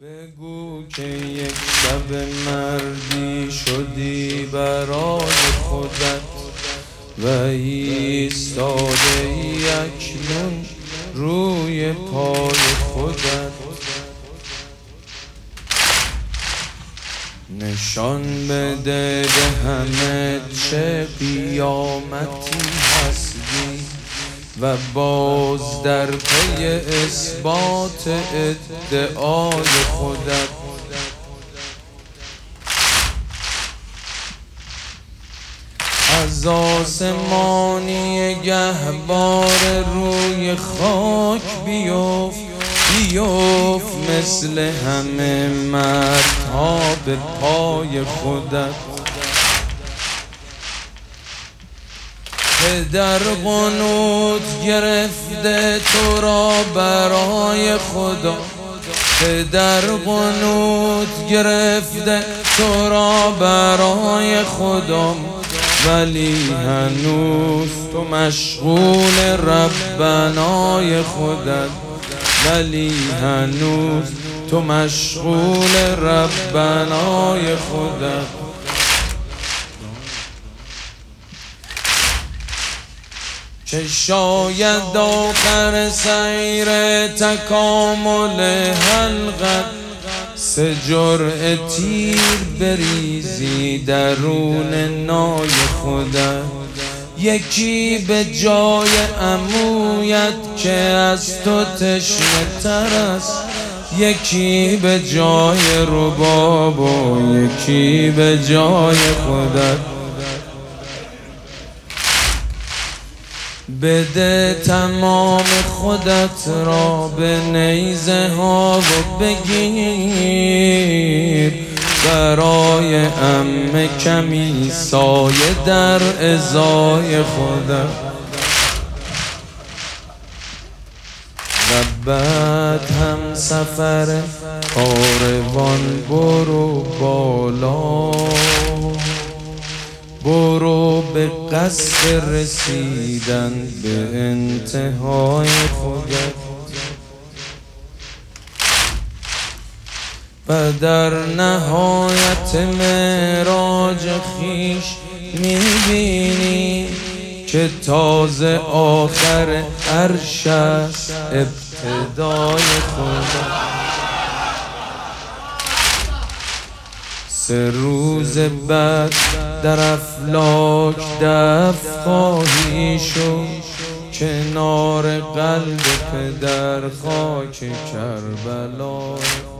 بگو که یک شب مردی شدی برای خودت و ایستاده ای اکنون روی پای خودت. نشان بده به همه چه قیامتی هستی و باز در پی اثبات ادعای خودت. از آسمانی گهوار روی خاک بیفت مثل همه مردها به پای خودت. پدر قنوت گرفته تو را برای خدا، پدر قنوت گرفته تو را برای خدا، ولی هنوز تو مشغول ربنای خودت، ولی هنوز تو مشغول ربنای خودت. که شاید آخر سیر تکامل حلقت سه جرعه تیر بریزی درون نای خودت. یکی به جای عمویت که از تو تشنه تر است، یکی به جای رباب و یکی به جای خودت. بده تمام خودت را به نیزه ها و بگیر برای عمه کمی سایه در ازای خودت. و بعد هم سفر کاروان برو بالا، برو به قصد رسیدن به انتهای خودت. و در نهایت معراج خویش میبینی که تازه آخر عرش است ابتدای خودت. سه روز بعد در افلاک دفن خواهی شد کنار قلب پدر خاک کربلا.